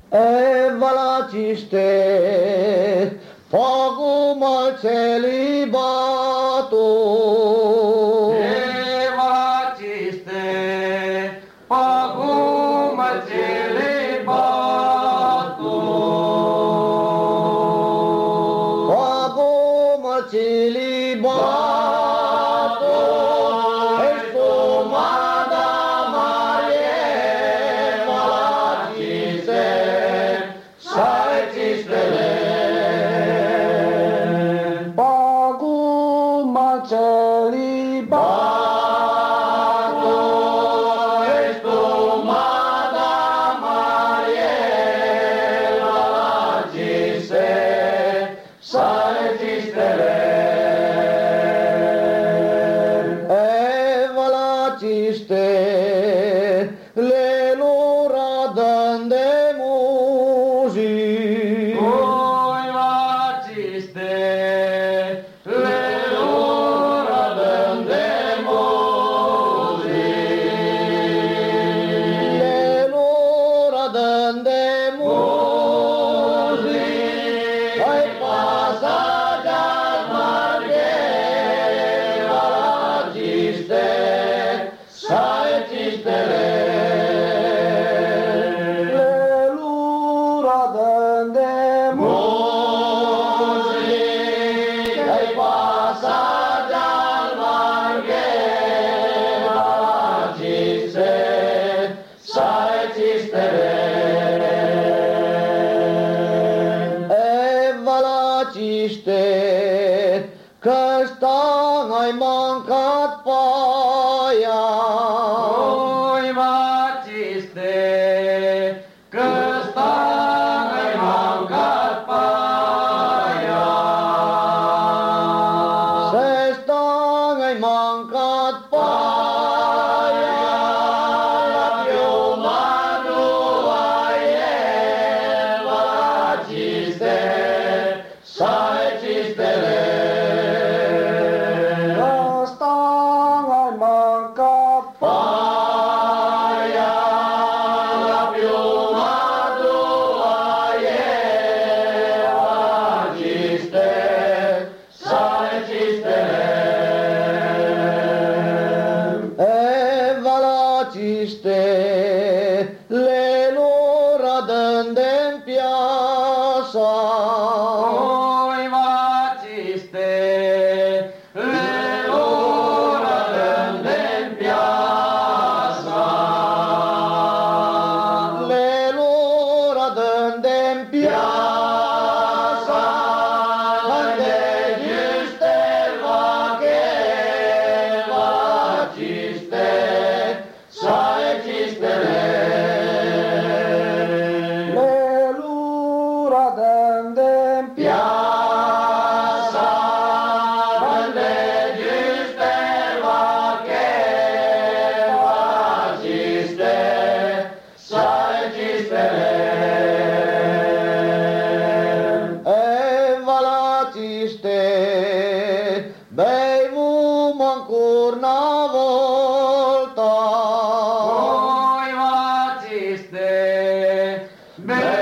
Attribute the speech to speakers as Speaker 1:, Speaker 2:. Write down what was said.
Speaker 1: Evalaciște, pagumă celibatul.
Speaker 2: Evalaciște, pagumă celibatul.
Speaker 1: Pagumă celibatul. Ești tu, Mada Marie, evalaciște, saiciște-le.
Speaker 2: Pagumă celibatul.
Speaker 1: Ești tu, Mada Marie, evalaciște, saiciște-le. Evalaciște, lelura dă-n de muzic.
Speaker 2: Oi vaciste, lelura dăm de muzic.
Speaker 1: Lelura dă-n de muzic. Hai pasaja-ți marghe, evalaciște, saiciște-le.
Speaker 2: Lelura dăm de
Speaker 1: Muzic, hai pasaja-ți marghe, evalaciște, saiciște-le. Evalaciște, că-ți ai mancat paia.
Speaker 2: Oi vaciste, că stai mancat paia.
Speaker 1: Se ai mancat paia, la piuma nuaie, evalaciște, saiciște-le.
Speaker 2: Că stai mancat
Speaker 1: Paia, la piuma nuaie, evalaciște, saiciște-le. Evalaciște, lelura dă-n de-n piasa.
Speaker 2: Oi vaciste, lelura dăm de piasa.
Speaker 1: Lelura dă-n de-n piasa, unde giuste vache, evalaciște, saiciște-le.
Speaker 2: Lelura dăm de
Speaker 1: Piasa, unde giuste vache, evalaciște, saiciște-le. Evalaciște, bei mumă-n curna volta.
Speaker 2: Oi vaciste,